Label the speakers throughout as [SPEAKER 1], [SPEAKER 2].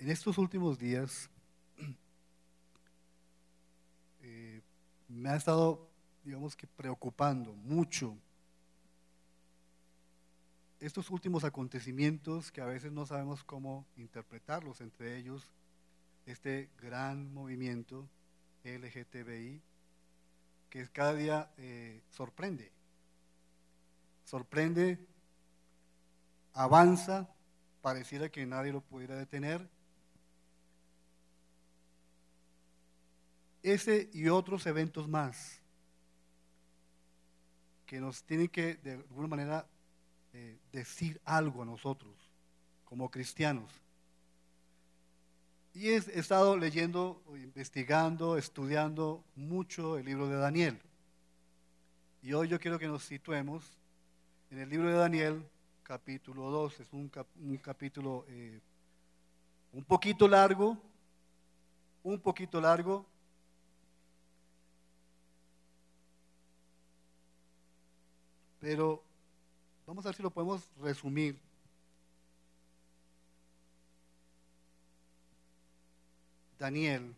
[SPEAKER 1] En estos últimos días me ha estado, digamos que, preocupando mucho estos últimos acontecimientos que a veces no sabemos cómo interpretarlos, entre ellos este gran movimiento LGTBI que cada día sorprende, avanza, pareciera que nadie lo pudiera detener. Ese y otros eventos más que nos tienen que de alguna manera decir algo a nosotros como cristianos. Y he estado leyendo, investigando, estudiando mucho el libro de Daniel. Y hoy yo quiero que nos situemos en el libro de Daniel, capítulo 2. Es un capítulo un poquito largo, pero vamos a ver si lo podemos resumir. Daniel,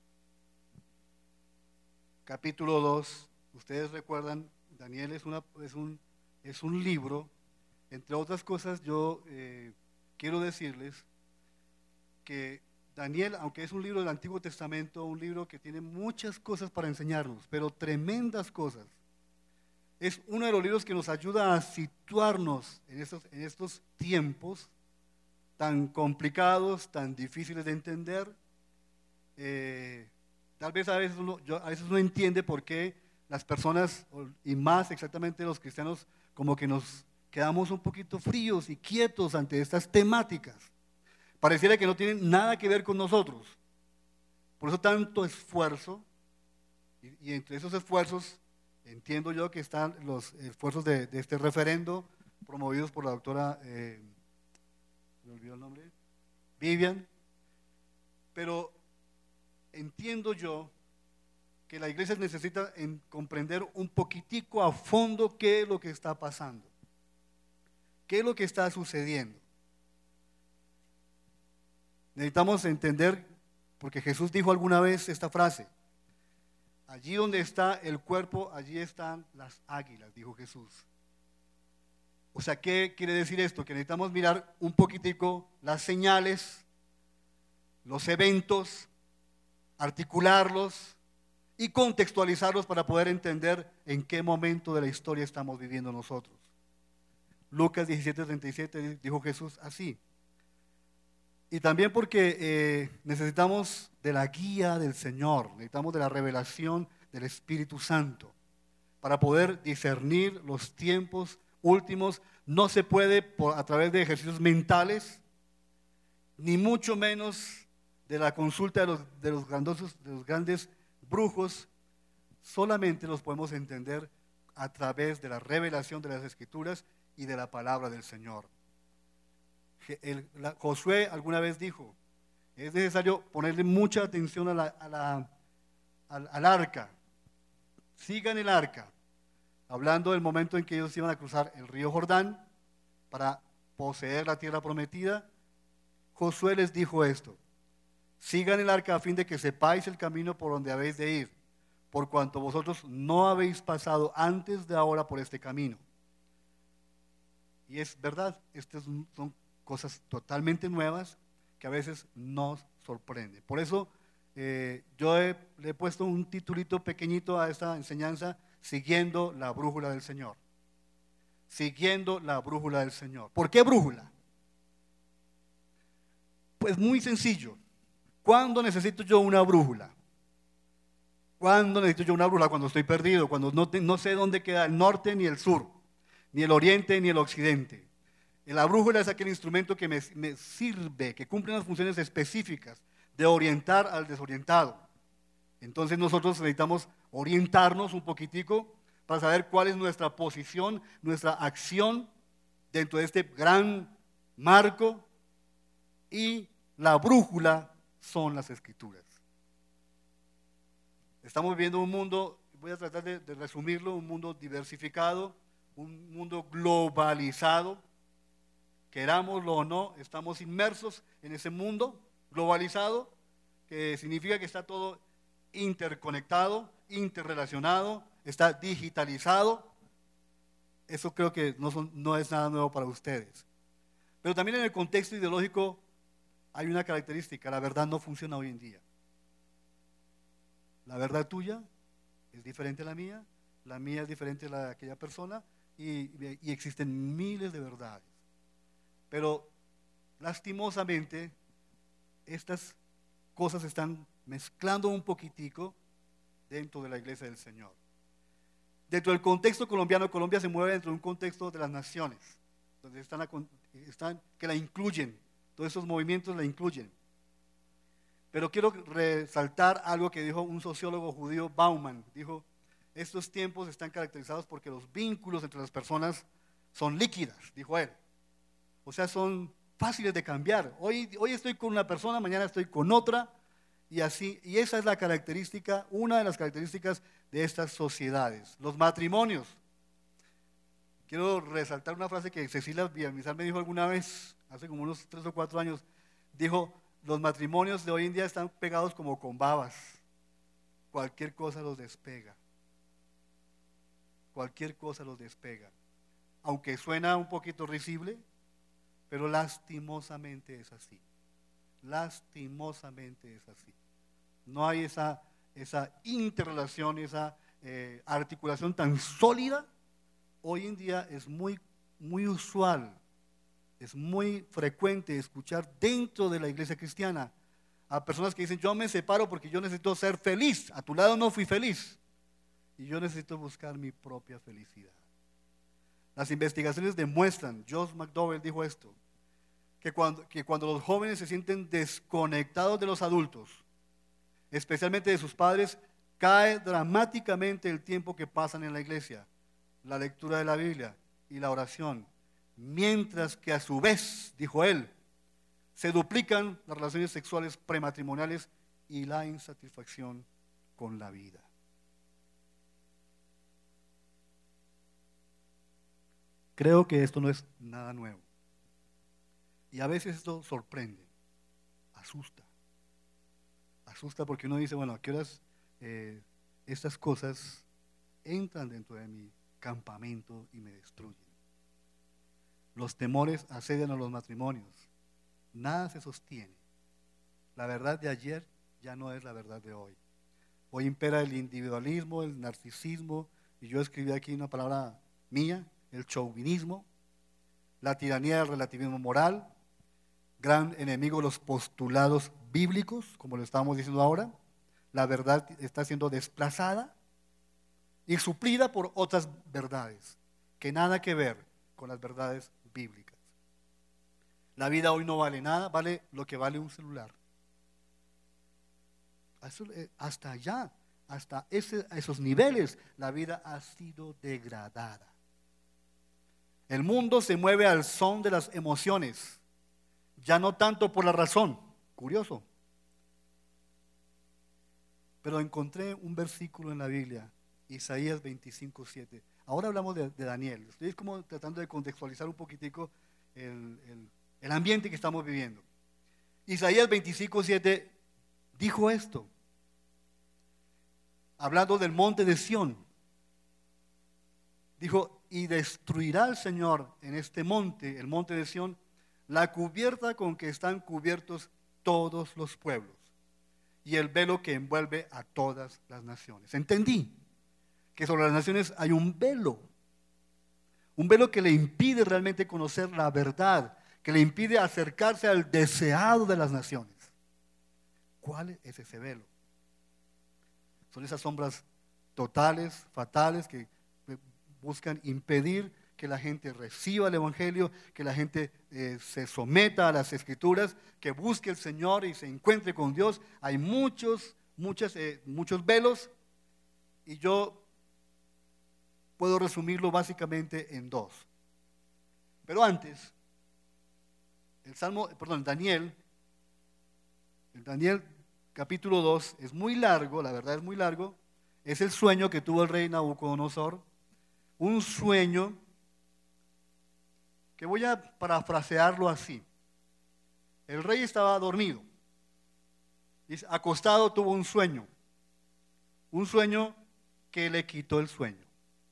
[SPEAKER 1] capítulo 2, ustedes recuerdan, Daniel es un libro, entre otras cosas yo quiero decirles que Daniel, aunque es un libro del Antiguo Testamento, un libro que tiene muchas cosas para enseñarnos, pero tremendas cosas, es uno de los libros que nos ayuda a situarnos en estos tiempos tan complicados, tan difíciles de entender. Tal vez a veces uno entiende por qué las personas, y más exactamente los cristianos, como que nos quedamos un poquito fríos y quietos ante estas temáticas. Pareciera que no tienen nada que ver con nosotros. Por eso tanto esfuerzo, y entre esos esfuerzos entiendo yo que están los esfuerzos de este referendo promovidos por la doctora, me olvidó el nombre, Vivian, pero entiendo yo que la iglesia necesita comprender un poquitico a fondo qué es lo que está pasando, qué es lo que está sucediendo. Necesitamos entender, porque Jesús dijo alguna vez esta frase: allí donde está el cuerpo, allí están las águilas, dijo Jesús. O sea, ¿qué quiere decir esto? Que necesitamos mirar un poquitico las señales, los eventos, articularlos y contextualizarlos para poder entender en qué momento de la historia estamos viviendo nosotros. Lucas 17:37 dijo Jesús así. Y también porque necesitamos de la guía del Señor, necesitamos de la revelación del Espíritu Santo para poder discernir los tiempos últimos. No se puede a través de ejercicios mentales, ni mucho menos de la consulta de los grandes brujos. Solamente los podemos entender a través de la revelación de las Escrituras y de la palabra del Señor. Josué alguna vez dijo: es necesario ponerle mucha atención al arca. Sigan el arca, hablando del momento en que ellos iban a cruzar el río Jordán para poseer la tierra prometida. Josué les dijo esto: sigan el arca a fin de que sepáis el camino por donde habéis de ir, por cuanto vosotros no habéis pasado antes de ahora por este camino. Y es verdad, estas son cosas totalmente nuevas que a veces nos sorprenden. Por eso yo le he puesto un titulito pequeñito a esta enseñanza: siguiendo la brújula del Señor. Siguiendo la brújula del Señor. ¿Por qué brújula? Pues muy sencillo. ¿Cuándo necesito yo una brújula? ¿Cuándo necesito yo una brújula? Cuando estoy perdido, cuando no sé dónde queda el norte ni el sur, ni el oriente ni el occidente. La brújula es aquel instrumento que me sirve, que cumple unas funciones específicas de orientar al desorientado. Entonces nosotros necesitamos orientarnos un poquitico para saber cuál es nuestra posición, nuestra acción dentro de este gran marco, y la brújula son las Escrituras. Estamos viviendo un mundo, voy a tratar de resumirlo, un mundo diversificado, un mundo globalizado. Querámoslo o no, estamos inmersos en ese mundo, Globalizado, que significa que está todo interconectado, interrelacionado, está digitalizado. Eso creo que no es nada nuevo para ustedes. Pero también en el contexto ideológico hay una característica: la verdad no funciona hoy en día. La verdad tuya es diferente a la mía es diferente a la de aquella persona, y existen miles de verdades. Pero lastimosamente estas cosas se están mezclando un poquitico dentro de la iglesia del Señor. Dentro del contexto colombiano, Colombia se mueve dentro de un contexto de las naciones, donde que la incluyen, todos esos movimientos la incluyen. Pero quiero resaltar algo que dijo un sociólogo judío, Bauman. Dijo: estos tiempos están caracterizados porque los vínculos entre las personas son líquidas, dijo él. O sea, son fáciles de cambiar. Hoy estoy con una persona, mañana estoy con otra, y así. Y esa es la característica, una de las características de estas sociedades. Los matrimonios. Quiero resaltar una frase que Cecilia Villamizar me dijo alguna vez, hace como unos 3 o 4 años. Dijo: los matrimonios de hoy en día están pegados como con babas. Cualquier cosa los despega. Cualquier cosa los despega. Aunque suena un poquito risible, pero lastimosamente es así. Lastimosamente es así. No hay esa interrelación, esa articulación tan sólida. Hoy en día es muy, muy usual, es muy frecuente escuchar dentro de la iglesia cristiana a personas que dicen: yo me separo porque yo necesito ser feliz, a tu lado no fui feliz y yo necesito buscar mi propia felicidad. Las investigaciones demuestran, Josh McDowell dijo esto, que cuando los jóvenes se sienten desconectados de los adultos, especialmente de sus padres, cae dramáticamente el tiempo que pasan en la iglesia, la lectura de la Biblia y la oración, mientras que a su vez, dijo él, se duplican las relaciones sexuales prematrimoniales y la insatisfacción con la vida. Creo que esto no es nada nuevo. Y a veces esto sorprende, asusta. Asusta porque uno dice: bueno, ¿a qué horas estas cosas entran dentro de mi campamento y me destruyen? Los temores asedian a los matrimonios. Nada se sostiene. La verdad de ayer ya no es la verdad de hoy. Hoy impera el individualismo, el narcisismo, y yo escribí aquí una palabra mía, el chauvinismo, la tiranía del relativismo moral, gran enemigo los postulados bíblicos, como lo estábamos diciendo ahora. La verdad está siendo desplazada y suplida por otras verdades que nada que ver con las verdades bíblicas. La vida hoy no vale nada, vale lo que vale un celular. Hasta allá, hasta esos niveles, la vida ha sido degradada. El mundo se mueve al son de las emociones, ya no tanto por la razón. Curioso. Pero encontré un versículo en la Biblia, Isaías 25:7. Ahora hablamos de Daniel. Estoy como tratando de contextualizar un poquitico el ambiente que estamos viviendo. Isaías 25:7 dijo esto, hablando del monte de Sión. Dijo: y destruirá el Señor en este monte, el monte de Sión, la cubierta con que están cubiertos todos los pueblos y el velo que envuelve a todas las naciones. Entendí que sobre las naciones hay un velo que le impide realmente conocer la verdad, que le impide acercarse al deseado de las naciones. ¿Cuál es ese velo? Son esas sombras totales, fatales, que buscan impedir que la gente reciba el Evangelio, que la gente se someta a las Escrituras, que busque al Señor y se encuentre con Dios. Hay muchos velos, y yo puedo resumirlo básicamente en 2. Pero antes, Daniel capítulo 2 es muy largo, la verdad es muy largo. Es el sueño que tuvo el rey Nabucodonosor, un sueño que voy a parafrasearlo así. El rey estaba dormido, Dice, acostado tuvo un sueño que le quitó el sueño.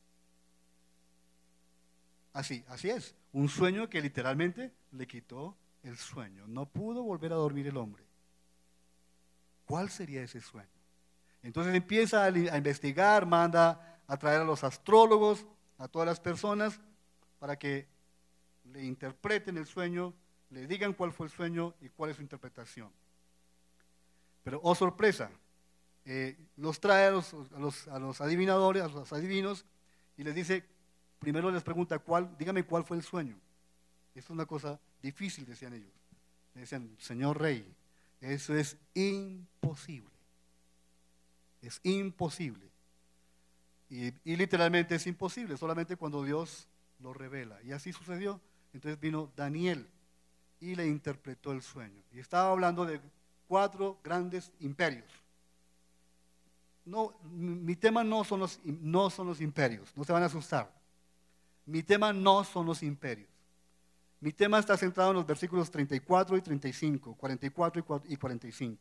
[SPEAKER 1] Así es, un sueño que literalmente le quitó el sueño. No pudo volver a dormir el hombre. ¿Cuál sería ese sueño? Entonces empieza a investigar, manda a traer a los astrólogos, a todas las personas, para que le interpreten el sueño, le digan cuál fue el sueño y cuál es su interpretación. Pero, oh sorpresa, los trae a los adivinadores, a los adivinos, y les dice, primero les pregunta, dígame cuál fue el sueño. Esto es una cosa difícil, decían ellos. Le decían, señor rey, eso es imposible. Es imposible. Y literalmente es imposible, solamente cuando Dios lo revela. Y así sucedió. Entonces vino Daniel y le interpretó el sueño. Y estaba hablando de 4 grandes imperios. No, mi tema no son los imperios, no se van a asustar. Mi tema no son los imperios. Mi tema está centrado en los versículos 34 y 35, 44 y 45,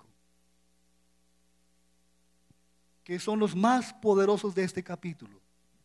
[SPEAKER 1] que son los más poderosos de este capítulo.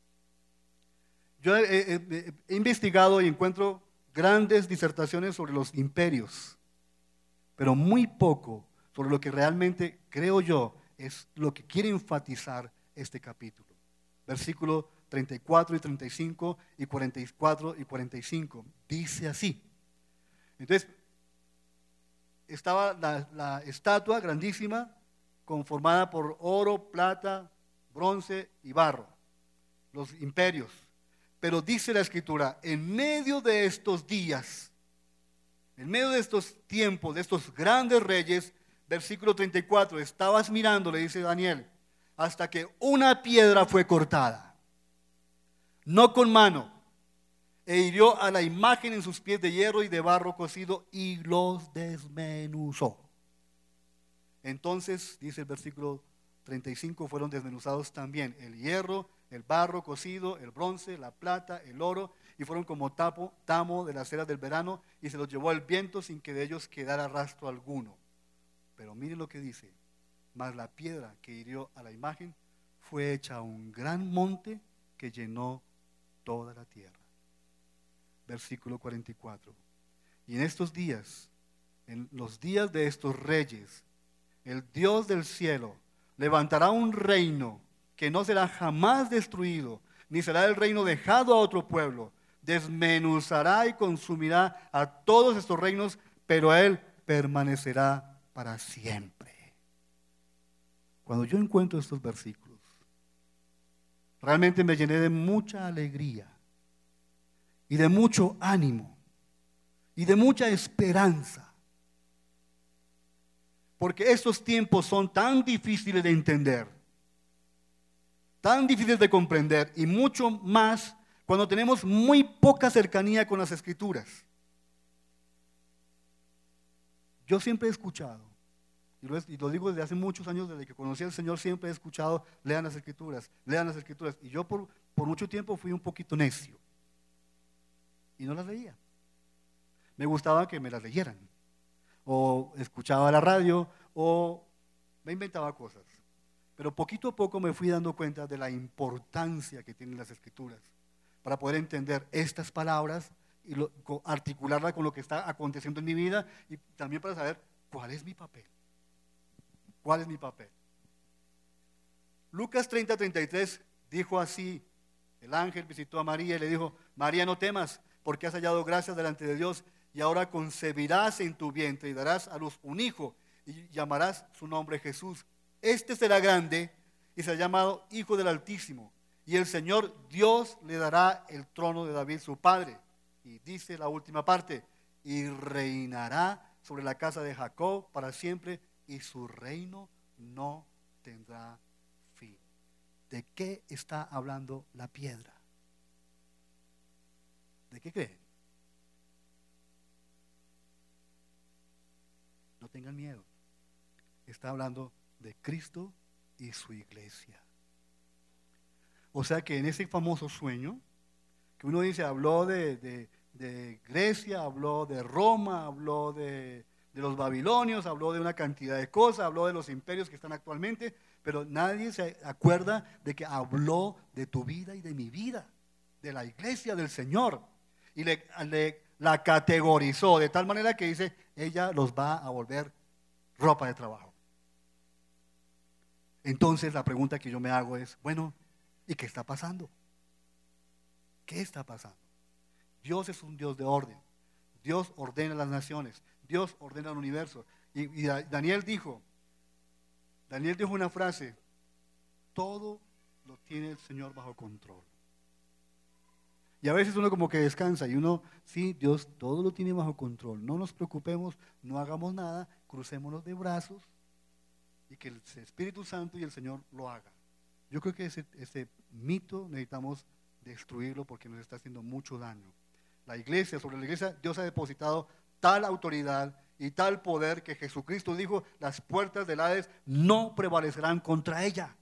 [SPEAKER 1] Yo he investigado y encuentro grandes disertaciones sobre los imperios, pero muy poco sobre lo que realmente, creo yo, es lo que quiere enfatizar este capítulo. Versículo 34 y 35 y 44 y 45. Dice así. Entonces, estaba la estatua grandísima conformada por oro, plata, bronce y barro. Los imperios. Pero dice la Escritura, en medio de estos días, en medio de estos tiempos, de estos grandes reyes, versículo 34, estabas mirando, le dice Daniel, hasta que una piedra fue cortada, no con mano, e hirió a la imagen en sus pies de hierro y de barro cocido y los desmenuzó. Entonces, dice el versículo 35, fueron desmenuzados también el hierro, el barro cocido, el bronce, la plata, el oro, y fueron como tamo de las eras del verano, y se los llevó el viento sin que de ellos quedara rastro alguno. Pero miren lo que dice, mas la piedra que hirió a la imagen fue hecha un gran monte que llenó toda la tierra. Versículo 44. Y en estos días, en los días de estos reyes, el Dios del cielo levantará un reino que no será jamás destruido, ni será el reino dejado a otro pueblo. Desmenuzará y consumirá a todos estos reinos, pero él permanecerá para siempre. Cuando yo encuentro estos versículos, realmente me llené de mucha alegría y de mucho ánimo y de mucha esperanza. Porque estos tiempos son tan difíciles de entender, tan difíciles de comprender, y mucho más cuando tenemos muy poca cercanía con las Escrituras. Yo siempre he escuchado, y lo digo desde hace muchos años, desde que conocí al Señor, siempre he escuchado, lean las Escrituras, y yo por mucho tiempo fui un poquito necio, y no las leía. Me gustaba que me las leyeran, o escuchaba la radio, o me inventaba cosas. Pero poquito a poco me fui dando cuenta de la importancia que tienen las Escrituras para poder entender estas palabras y articularla con lo que está aconteciendo en mi vida, y también para saber cuál es mi papel. ¿Cuál es mi papel? Lucas 30:33 dijo así: el ángel visitó a María y le dijo: María, no temas, porque has hallado gracia delante de Dios, y ahora concebirás en tu vientre y darás a luz un hijo, y llamarás su nombre Jesús. Este será grande y será llamado Hijo del Altísimo, y el Señor Dios le dará el trono de David su padre. Y dice la última parte: y reinará sobre la casa de Jacob para siempre, y su reino no tendrá fin. ¿De qué está hablando la piedra? ¿De qué creen? No tengan miedo. Está hablando de Cristo y su iglesia. O sea que en ese famoso sueño, que uno dice, habló de Grecia, habló de Roma, habló de de los babilonios, habló de una cantidad de cosas, habló de los imperios que están actualmente, pero nadie se acuerda de que habló de tu vida y de mi vida, de la iglesia del Señor. Y la categorizó de tal manera que dice, ella los va a volver ropa de trabajo. Entonces la pregunta que yo me hago es, bueno, ¿y qué está pasando? ¿Qué está pasando? Dios es un Dios de orden. Dios ordena las naciones. Dios ordena el universo. Y Daniel dijo una frase, todo lo tiene el Señor bajo control. Y a veces uno como que descansa y uno, sí, Dios todo lo tiene bajo control. No nos preocupemos, no hagamos nada, crucémonos de brazos y que el Espíritu Santo y el Señor lo hagan. Yo creo que ese mito necesitamos destruirlo porque nos está haciendo mucho daño. Sobre la iglesia, Dios ha depositado tal autoridad y tal poder que Jesucristo dijo, las puertas del Hades no prevalecerán contra ella.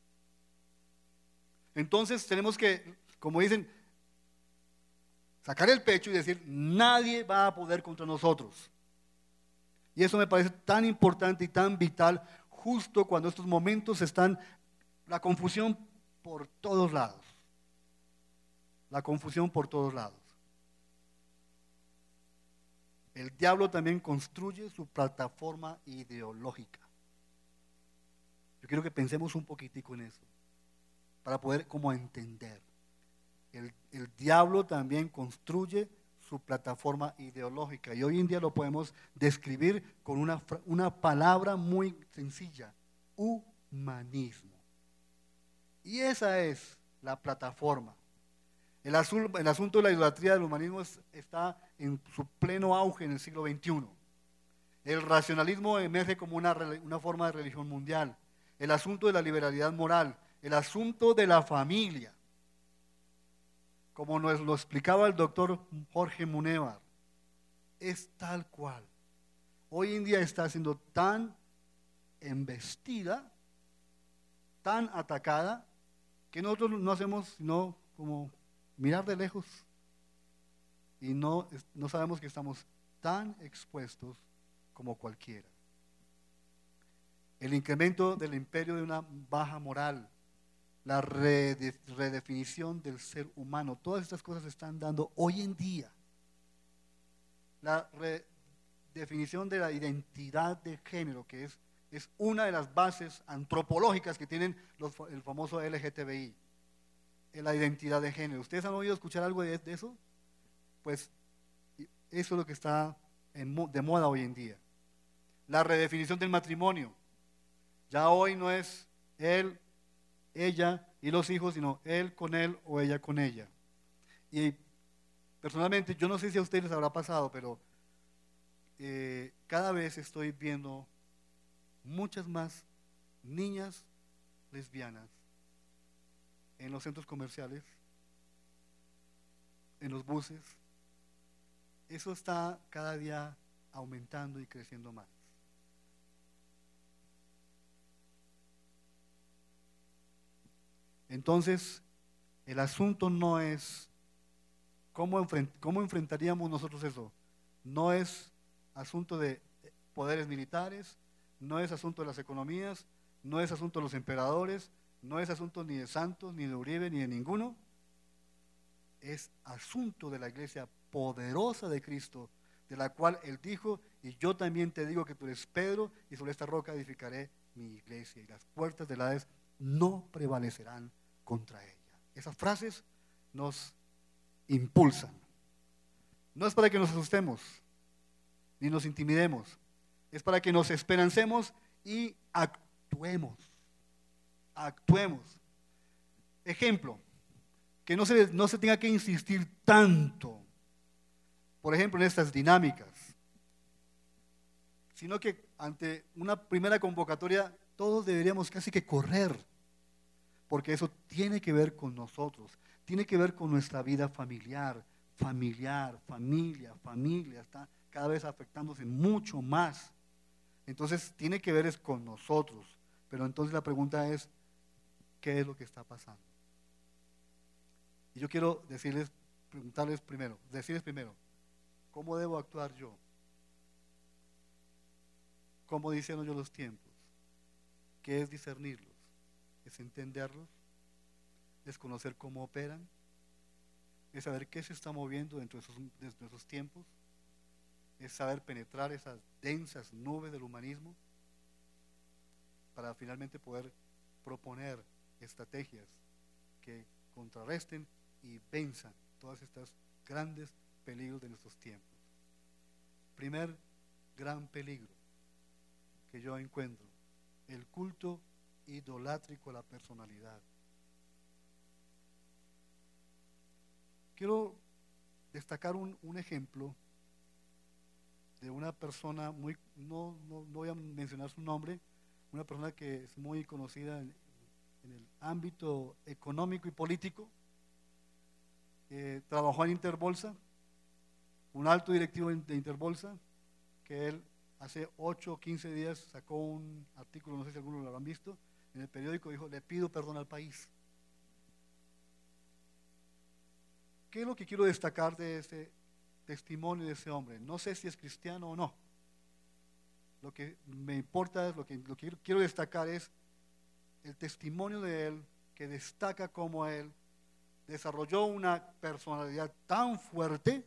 [SPEAKER 1] Entonces tenemos que, como dicen, sacar el pecho y decir, nadie va a poder contra nosotros. Y eso me parece tan importante y tan vital justo cuando estos momentos están, la confusión por todos lados. La confusión por todos lados. El diablo también construye su plataforma ideológica. Yo quiero que pensemos un poquitico en eso, para poder como entender. El diablo también construye su plataforma ideológica y hoy en día lo podemos describir con una palabra muy sencilla, humanismo. Y esa es la plataforma. El asunto de la idolatría del humanismo está en su pleno auge en el siglo XXI. El racionalismo emerge como una forma de religión mundial. El asunto de la liberalidad moral, el asunto de la familia. Como nos lo explicaba el doctor Jorge Munevar, es tal cual. Hoy en día está siendo tan embestida, tan atacada, que nosotros no hacemos sino como mirar de lejos y no sabemos que estamos tan expuestos como cualquiera. El incremento del imperio de una baja moral, la redefinición del ser humano, todas estas cosas se están dando hoy en día. La redefinición de la identidad de género, que es una de las bases antropológicas que tienen el famoso LGTBI, la identidad de género. ¿Ustedes han oído escuchar algo de eso? Pues eso es lo que está de moda hoy en día. La redefinición del matrimonio. Ya hoy no es él, ella y los hijos, sino él con él o ella con ella. Y personalmente, yo no sé si a ustedes les habrá pasado, pero cada vez estoy viendo muchas más niñas lesbianas en los centros comerciales, en los buses. Eso está cada día aumentando y creciendo más. Entonces, el asunto no es cómo enfrentaríamos nosotros eso. No es asunto de poderes militares, no es asunto de las economías, no es asunto de los emperadores, no es asunto ni de Santos, ni de Uribe, ni de ninguno. Es asunto de la iglesia poderosa de Cristo, de la cual Él dijo, y yo también te digo que tú eres Pedro, y sobre esta roca edificaré mi iglesia, y las puertas del Hades no prevalecerán contra ella. Esas frases nos impulsan. No es para que nos asustemos, ni nos intimidemos, es para que nos esperancemos y actuemos. Ejemplo, que no se tenga que insistir tanto, por ejemplo, en estas dinámicas, sino que ante una primera convocatoria todos deberíamos casi que correr, porque eso tiene que ver con nosotros, tiene que ver con nuestra vida familia, está cada vez afectándose mucho más. Entonces tiene que ver es con nosotros, pero entonces la pregunta es, ¿qué es lo que está pasando? Y yo quiero decirles primero, ¿cómo debo actuar yo? ¿Cómo discerno yo los tiempos? ¿Qué es discernirlos? Es entenderlos, es conocer cómo operan, es saber qué se está moviendo dentro de esos tiempos, es saber penetrar esas densas nubes del humanismo para finalmente poder proponer estrategias que contrarresten y venzan todas estas grandes peligros de nuestros tiempos. Primer gran peligro que yo encuentro: el culto idolátrico a la personalidad. Quiero destacar un ejemplo de una persona no voy a mencionar su nombre, una persona que es muy conocida en el ámbito económico y político. Trabajó en Interbolsa, un alto directivo de Interbolsa, que él hace 8 o 15 días sacó un artículo, no sé si algunos lo habrán visto, en el periódico. Dijo: le pido perdón al país. ¿Qué es lo que quiero destacar de ese testimonio de ese hombre? No sé si es cristiano o no. Lo que me importa, lo que quiero destacar es el testimonio de él, que destaca cómo él desarrolló una personalidad tan fuerte,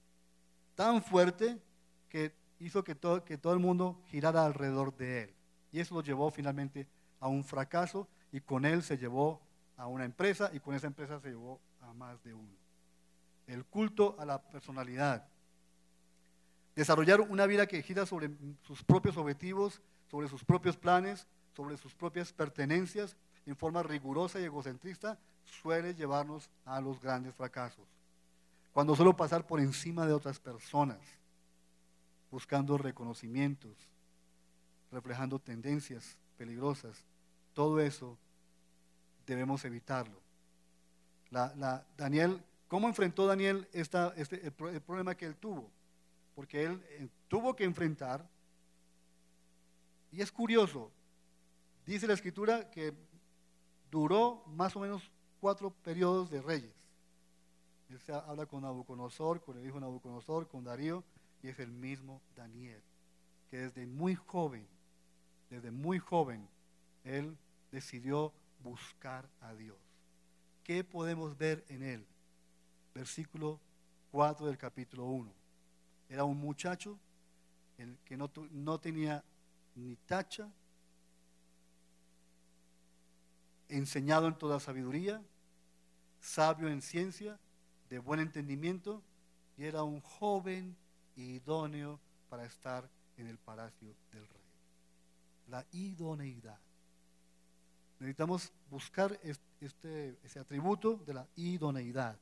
[SPEAKER 1] que hizo que todo el mundo girara alrededor de él. Y eso lo llevó finalmente a un fracaso, y con él se llevó a una empresa, y con esa empresa se llevó a más de uno. El culto a la personalidad. Desarrollar una vida que gira sobre sus propios objetivos, sobre sus propios planes, sobre sus propias pertenencias, en forma rigurosa y egocentrista, suele llevarnos a los grandes fracasos. Cuando solo pasar por encima de otras personas, buscando reconocimientos, reflejando tendencias peligrosas, todo eso debemos evitarlo. Daniel, ¿cómo enfrentó Daniel el problema que él tuvo? Porque él tuvo que enfrentar, y es curioso, dice la Escritura que duró más o menos 4 periodos de reyes. Él habla con Nabucodonosor, con el hijo de Nabucodonosor, con Darío, y es el mismo Daniel, que desde muy joven, él decidió buscar a Dios. ¿Qué podemos ver en él? Versículo 4 del capítulo 1. Era un muchacho que no tenía ni tacha, enseñado en toda sabiduría, sabio en ciencia, de buen entendimiento, y era un joven idóneo para estar en el palacio del rey. La idoneidad. Necesitamos buscar ese atributo de la idoneidad.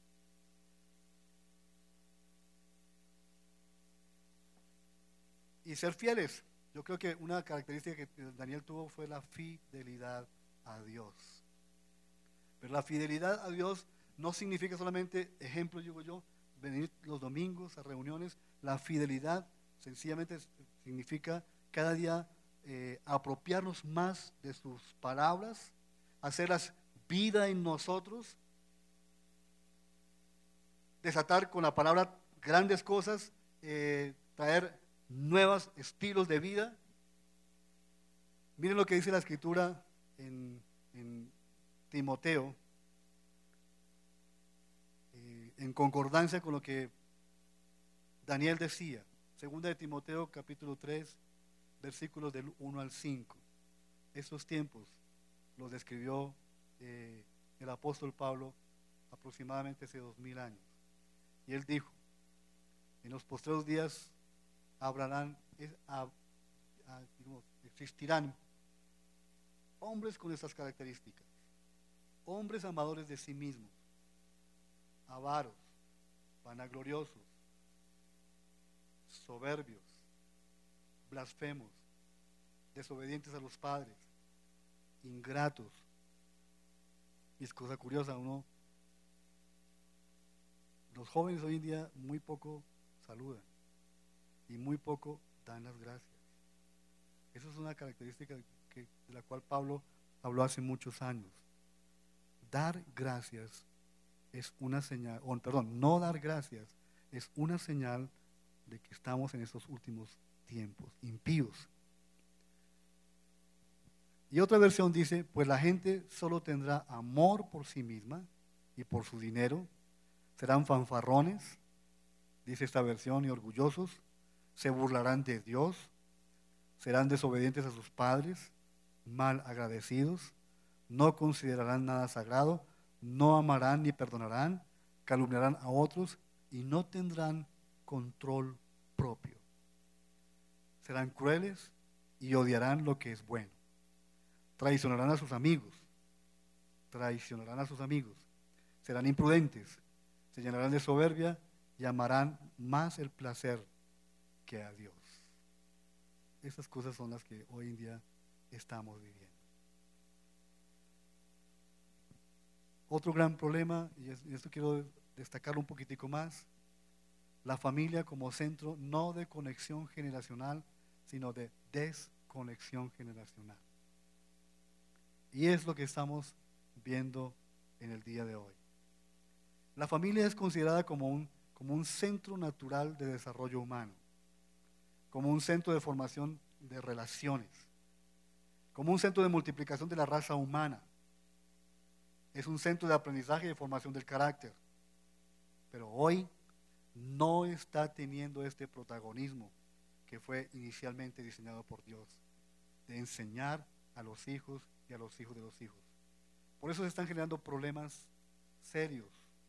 [SPEAKER 1] Y ser fieles. Yo creo que una característica que Daniel tuvo fue la fidelidad a Dios. Pero la fidelidad a Dios no significa solamente, ejemplo digo yo, venir los domingos a reuniones. La fidelidad sencillamente significa cada día apropiarnos más de sus palabras, hacerlas vida en nosotros, desatar con la palabra grandes cosas, traer nuevos estilos de vida. Miren lo que dice la Escritura en Timoteo, en concordancia con lo que Daniel decía. Segunda de Timoteo capítulo 3, versículos del 1 al 5. Esos tiempos los describió el apóstol Pablo aproximadamente hace 2000 años. Y él dijo: en los postreros días existirán hombres con estas características: hombres amadores de sí mismos, avaros, vanagloriosos, soberbios, blasfemos, desobedientes a los padres, ingratos. Y es cosa curiosa, los jóvenes hoy en día muy poco saludan y muy poco dan las gracias. Esa es una característica de la cual Pablo habló hace muchos años. Dar gracias es una señal, no dar gracias es una señal de que estamos en estos últimos tiempos impíos. Y otra versión dice, pues la gente solo tendrá amor por sí misma y por su dinero, serán fanfarrones, dice esta versión, y orgullosos, se burlarán de Dios, serán desobedientes a sus padres, mal agradecidos, no considerarán nada sagrado, no amarán ni perdonarán, calumniarán a otros y no tendrán control propio. Serán crueles y odiarán lo que es bueno. Traicionarán a sus amigos, serán imprudentes, se llenarán de soberbia y amarán más el placer que a Dios. Esas cosas son las que hoy en día estamos viviendo. Otro gran problema, y esto quiero destacarlo un poquitico más, la familia como centro no de conexión generacional, sino de desconexión generacional. Y es lo que estamos viendo en el día de hoy. La familia es considerada como un centro natural de desarrollo humano, como un centro de formación de relaciones, como un centro de multiplicación de la raza humana. Es un centro de aprendizaje y de formación del carácter. Pero hoy no está teniendo este protagonismo que fue inicialmente diseñado por Dios, de enseñar a los hijos y a los hijos de los hijos. Por eso se están generando problemas serios.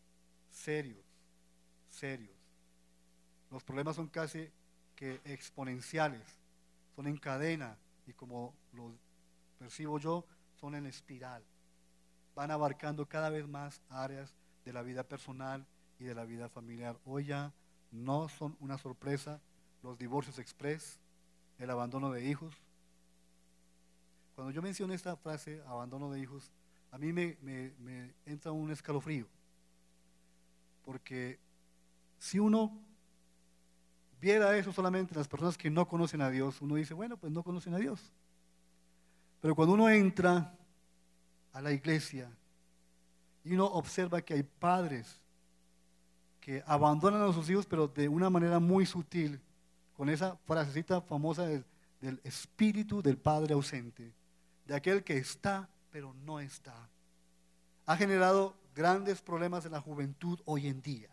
[SPEAKER 1] Los problemas son casi que exponenciales, son en cadena y como los percibo yo, son en espiral. Van abarcando cada vez más áreas de la vida personal y de la vida familiar. Hoy ya no son una sorpresa los divorcios express, el abandono de hijos. Cuando yo menciono esta frase, abandono de hijos, a mí me entra un escalofrío. Porque si uno viera eso solamente en las personas que no conocen a Dios, uno dice, bueno, pues no conocen a Dios. Pero cuando uno entra a la iglesia y uno observa que hay padres que abandonan a sus hijos, pero de una manera muy sutil, con esa frasecita famosa del espíritu del padre ausente, de aquel que está, pero no está, ha generado grandes problemas en la juventud hoy en día.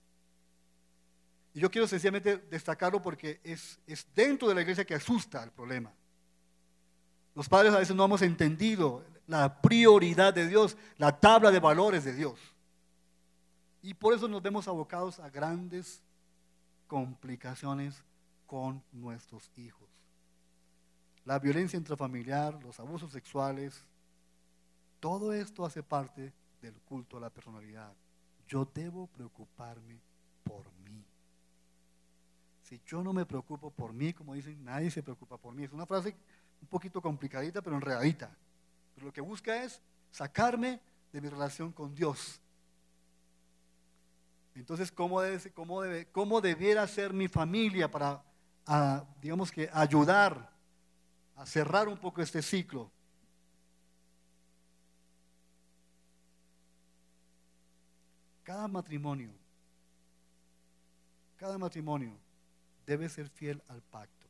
[SPEAKER 1] Y yo quiero sencillamente destacarlo porque es dentro de la iglesia que asusta el problema. Los padres a veces no hemos entendido la prioridad de Dios, la tabla de valores de Dios. Y por eso nos vemos abocados a grandes complicaciones con nuestros hijos. La violencia intrafamiliar, los abusos sexuales, todo esto hace parte del culto a la personalidad. Yo debo preocuparme por mí. Si yo no me preocupo por mí, como dicen, nadie se preocupa por mí. Es una frase un poquito complicadita, pero enredadita. Pero lo que busca es sacarme de mi relación con Dios. Entonces, ¿cómo debiera ser mi familia para, digamos que, ayudar a cerrar un poco este ciclo? Cada matrimonio debe ser fiel al pacto.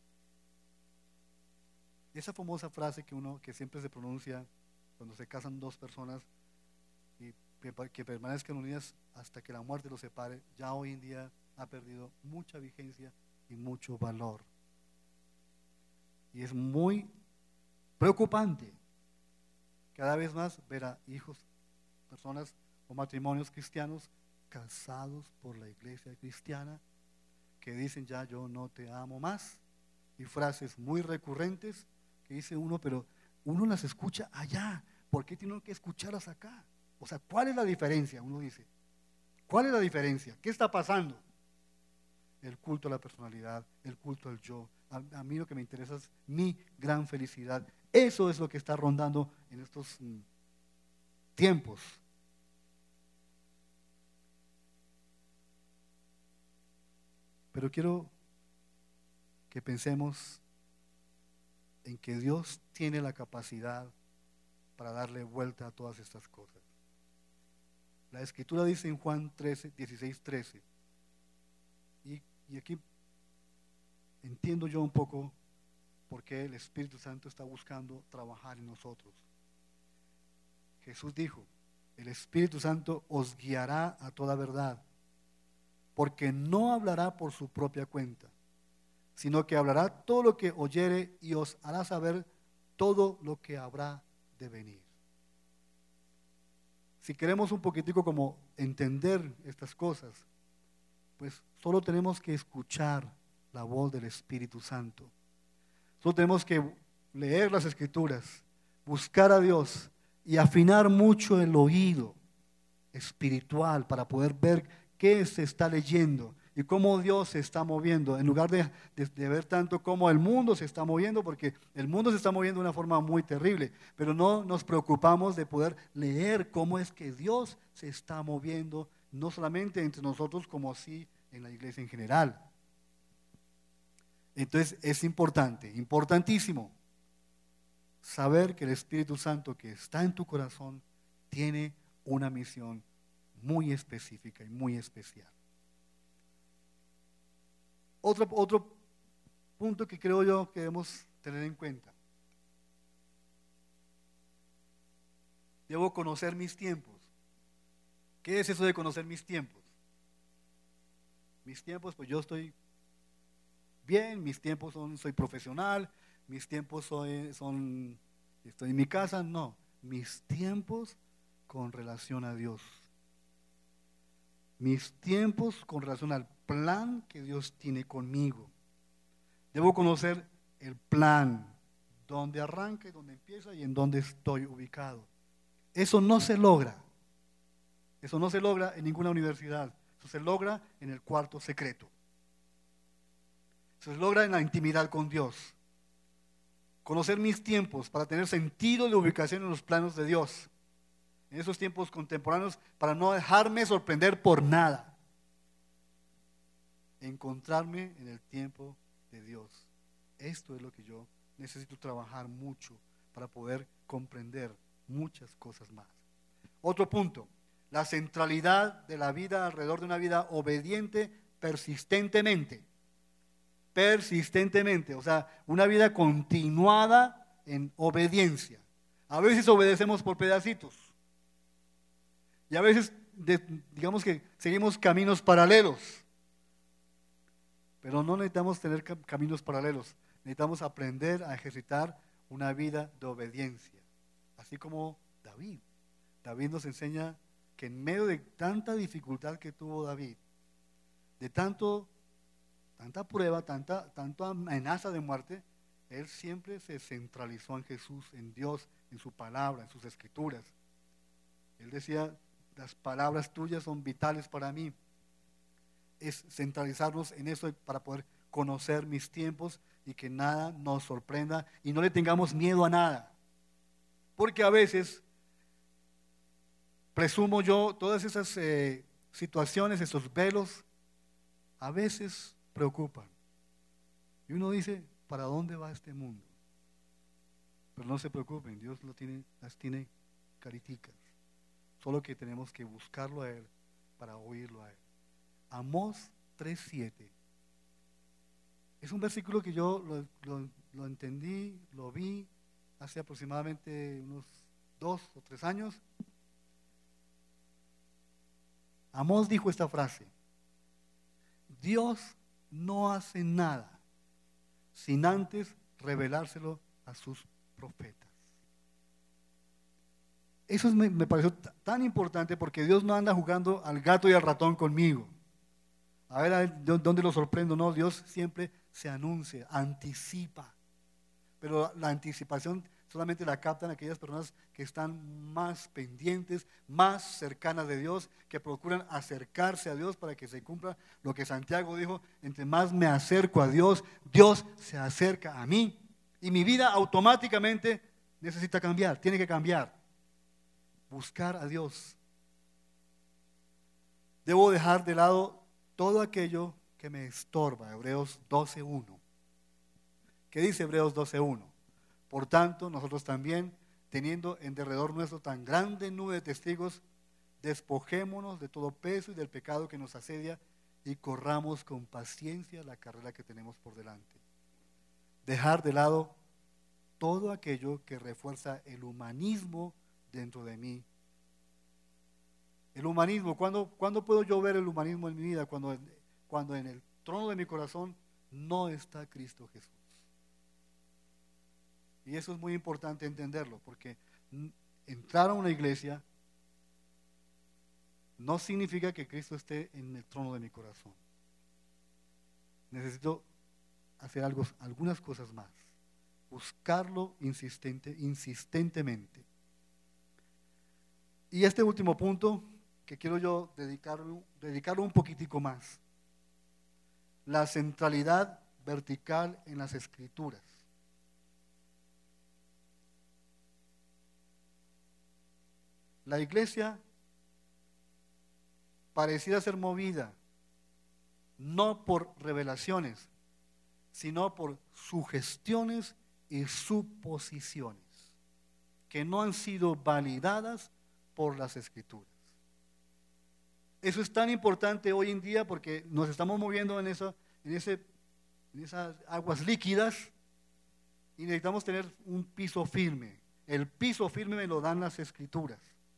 [SPEAKER 1] Esa famosa frase que siempre se pronuncia cuando se casan dos personas y que permanezcan unidas hasta que la muerte los separe, ya hoy en día ha perdido mucha vigencia y mucho valor. Y es muy preocupante cada vez más ver a hijos, personas o matrimonios cristianos casados por la iglesia cristiana que dicen ya yo no te amo más, y frases muy recurrentes que dice uno, pero uno las escucha allá, ¿por qué tiene que escucharlas acá? O sea, ¿cuál es la diferencia? Uno dice, ¿cuál es la diferencia? ¿Qué está pasando? El culto a la personalidad, el culto al yo. A mí lo que me interesa es mi gran felicidad. Eso es lo que está rondando en estos tiempos. Pero quiero que pensemos en que Dios tiene la capacidad para darle vuelta a todas estas cosas. La Escritura dice en Juan 16:13, y aquí entiendo yo un poco porque el Espíritu Santo está buscando trabajar en nosotros. Jesús dijo, el Espíritu Santo os guiará a toda verdad, porque no hablará por su propia cuenta, sino que hablará todo lo que oyere y os hará saber todo lo que habrá de venir. Si queremos un poquitico como entender estas cosas, pues solo tenemos que escuchar la voz del Espíritu Santo. Solo tenemos que leer las Escrituras, buscar a Dios y afinar mucho el oído espiritual para poder ver qué se está leyendo y cómo Dios se está moviendo, en lugar de ver tanto cómo el mundo se está moviendo, porque el mundo se está moviendo de una forma muy terrible, pero no nos preocupamos de poder leer cómo es que Dios se está moviendo, no solamente entre nosotros, como así en la iglesia en general. Entonces es importante, importantísimo, saber que el Espíritu Santo que está en tu corazón tiene una misión muy específica y muy especial. Otro punto que creo yo que debemos tener en cuenta. Debo conocer mis tiempos. ¿Qué es eso de conocer mis tiempos? Mis tiempos, pues yo estoy bien, mis tiempos soy profesional, mis tiempos estoy en mi casa, no. Mis tiempos con relación a Dios. Mis tiempos con relación al plan que Dios tiene conmigo. Debo conocer el plan, dónde arranca y dónde empieza y en dónde estoy ubicado. Eso no se logra. Eso no se logra en ninguna universidad. Eso se logra en el cuarto secreto. Eso se logra en la intimidad con Dios. Conocer mis tiempos para tener sentido de ubicación en los planos de Dios. En esos tiempos contemporáneos, para no dejarme sorprender por nada. Encontrarme en el tiempo de Dios. Esto es lo que yo necesito trabajar mucho para poder comprender muchas cosas más. Otro punto, la centralidad de la vida alrededor de una vida obediente persistentemente. Persistentemente, o sea, una vida continuada en obediencia. A veces obedecemos por pedacitos. Y a veces, digamos que seguimos caminos paralelos. Pero no necesitamos tener caminos paralelos. Necesitamos aprender a ejercitar una vida de obediencia. Así como David. David nos enseña que en medio de tanta dificultad que tuvo David, de tanta prueba, tanta amenaza de muerte, él siempre se centralizó en Jesús, en Dios, en su palabra, en sus escrituras. Él decía, las palabras tuyas son vitales para mí. Es centralizarnos en eso para poder conocer mis tiempos y que nada nos sorprenda y no le tengamos miedo a nada. Porque a veces, presumo yo, todas esas situaciones, esos velos, a veces preocupan. Y uno dice, ¿para dónde va este mundo? Pero no se preocupen, Dios las tiene cariticas. Solo que tenemos que buscarlo a Él para oírlo a Él. Amós 3:7. Es un versículo que yo lo entendí, lo vi hace aproximadamente unos 2 o 3 años. Amós dijo esta frase: Dios no hace nada sin antes revelárselo a sus profetas. Eso me pareció tan importante porque Dios no anda jugando al gato y al ratón conmigo. A ver dónde lo sorprendo. No, Dios siempre se anuncia, anticipa. Pero la anticipación solamente la captan aquellas personas que están más pendientes, más cercanas de Dios, que procuran acercarse a Dios para que se cumpla lo que Santiago dijo: entre más me acerco a Dios, Dios se acerca a mí. Y mi vida automáticamente necesita cambiar, tiene que cambiar. Buscar a Dios. Debo dejar de lado todo aquello que me estorba. Hebreos 12:1. ¿Qué dice Hebreos 12:1? Por tanto, nosotros también, teniendo en derredor nuestro tan grande nube de testigos, despojémonos de todo peso y del pecado que nos asedia y corramos con paciencia la carrera que tenemos por delante. dejar de lado todo aquello que refuerza el humanismo dentro de mí. El humanismo, ¿cuándo puedo yo ver el humanismo en mi vida? Cuando en el trono de mi corazón no está Cristo Jesús. Y eso es muy importante entenderlo, porque entrar a una iglesia no significa que Cristo esté en el trono de mi corazón. Necesito hacer algunas cosas más. Buscarlo insistentemente. Y este último punto, que quiero yo dedicarlo un poquitico más. La centralidad vertical en las Escrituras. La iglesia pareciera ser movida no por revelaciones, sino por sugestiones y suposiciones que no han sido validadas por las Escrituras. Eso es tan importante hoy en día porque nos estamos moviendo en esas aguas líquidas y necesitamos tener un piso firme. El piso firme me lo dan las Escrituras.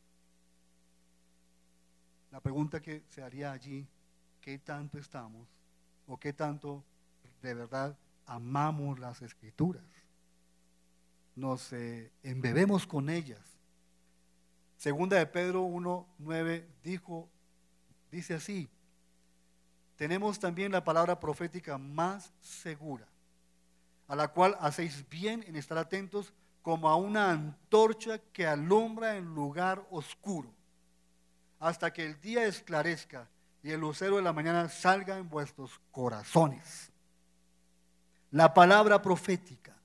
[SPEAKER 1] La pregunta que se haría allí, ¿qué tanto estamos o qué tanto de verdad amamos las Escrituras? Nos embebemos con ellas. Segunda de Pedro 1:9 dice así: tenemos también la palabra profética más segura, a la cual hacéis bien en estar atentos como a una antorcha que alumbra en lugar oscuro, hasta que el día esclarezca y el lucero de la mañana salga en vuestros corazones. La palabra profética.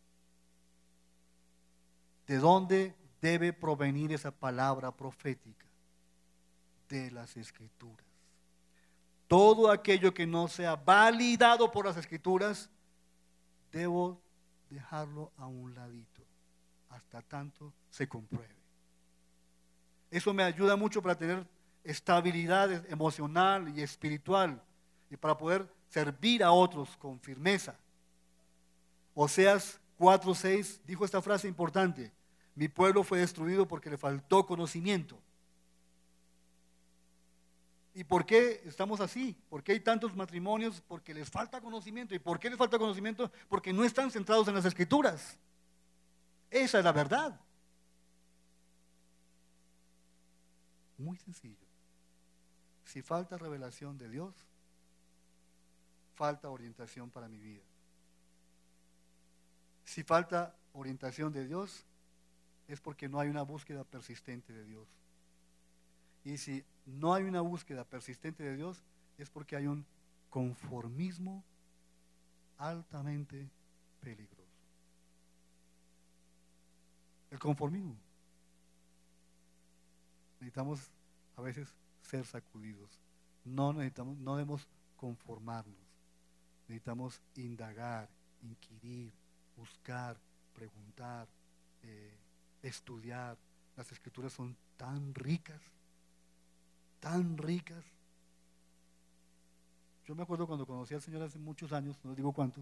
[SPEAKER 1] ¿De dónde debe provenir esa palabra profética? De las Escrituras. Todo aquello que no sea validado por las Escrituras, debo dejarlo a un ladito, hasta tanto se compruebe. Eso me ayuda mucho para tener estabilidad emocional y espiritual y para poder servir a otros con firmeza. Oseas 4:6 dijo esta frase importante: mi pueblo fue destruido porque le faltó conocimiento. ¿Y por qué estamos así? ¿Por qué hay tantos matrimonios? Porque les falta conocimiento. ¿Y por qué les falta conocimiento? Porque no están centrados en las Escrituras. Esa es la verdad. Muy sencillo. Si falta revelación de Dios, falta orientación para mi vida. Si falta orientación de Dios, es porque no hay una búsqueda persistente de Dios. Y si no hay una búsqueda persistente de Dios, es porque hay un conformismo altamente peligroso. El conformismo. Necesitamos a veces ser sacudidos. No debemos conformarnos. Necesitamos indagar, inquirir, buscar, preguntar, estudiar. Las Escrituras son tan ricas, tan ricas. Yo me acuerdo cuando conocí al Señor hace muchos años, no digo cuántos,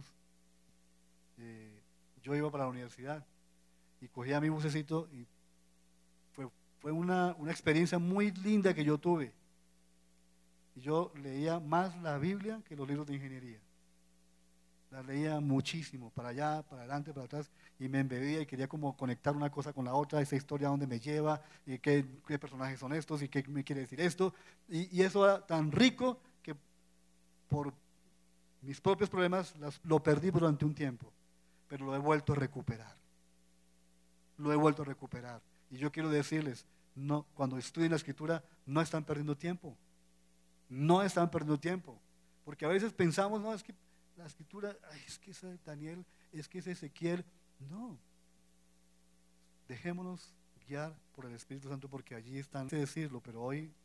[SPEAKER 1] yo iba para la universidad y cogía mi bucecito y fue una experiencia muy linda que yo tuve. Y yo leía más la Biblia que los libros de ingeniería. La leía muchísimo, para allá, para adelante, para atrás, y me embebía y quería como conectar una cosa con la otra, esa historia, dónde me lleva, y qué personajes son estos, y qué me quiere decir esto. Y eso era tan rico que por mis propios problemas lo perdí durante un tiempo, pero lo he vuelto a recuperar. Lo he vuelto a recuperar. Y yo quiero decirles, no, cuando estudien la Escritura, no están perdiendo tiempo. No están perdiendo tiempo. Porque a veces pensamos, no, es que la Escritura, ay, es que es Daniel, es que es Ezequiel. No. Dejémonos guiar por el Espíritu Santo, porque allí están, no sé decirlo, pero hoy